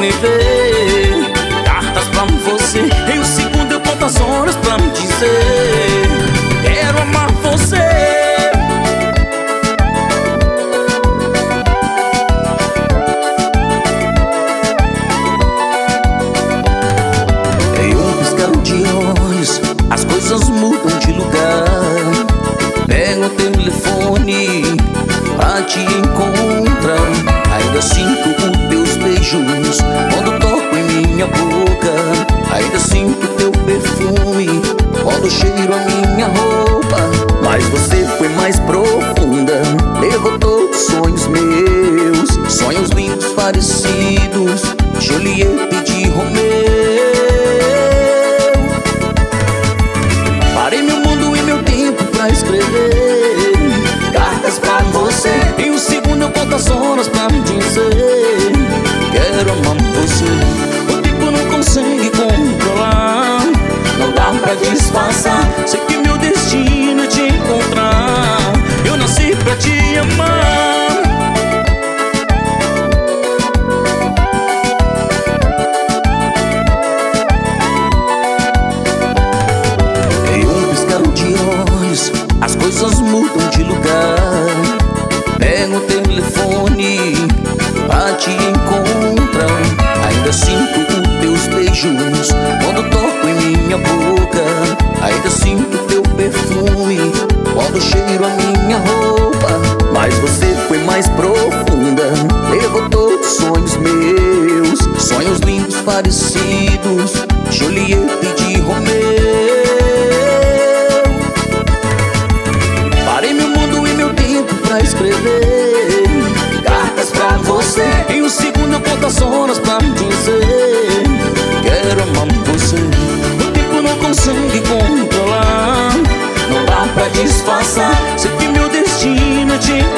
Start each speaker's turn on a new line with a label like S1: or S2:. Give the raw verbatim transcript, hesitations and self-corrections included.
S1: me ver. Cartas pra você, em um segundo eu conto as horas pra me dizer: quero amar você. Em um piscar de olhos, as coisas mudam de lugar. Pego o telefone pra te encontrar. Ainda sinto os teus beijos quando toco em minha boca. Ainda sinto teu perfume quando cheiro a minha roupa. Mas você foi mais profunda, levou todos os sonhos meus. Sonhos lindos parecidos, Julieta e Romeu. Parei meu mundo e meu tempo pra escrever cartas pra você. Em um segundo eu conto as horas pra me dizer: quero amar você. O tempo não consegue controlar, não dá pra disfarçar. Sei que meu destino é te encontrar. Eu nasci pra te amar. Em um piscar de olhos, as coisas mudam de lugar. Pego o telefone pra te encontrar. Ainda sinto os teus beijos quando toco em minha boca. Ainda sinto teu perfume quando cheiro a minha roupa. Mas você foi mais profunda, levou todos os sonhos meus. Sonhos lindos parecidos, Julieta e Romeu. Parei meu mundo e meu tempo pra escrever cartas pra você. Em um segundo eu conto as horas pra me dizer: quero amar você. O tempo não consegue controlar, não dá pra disfarçar. Sei que meu destino é te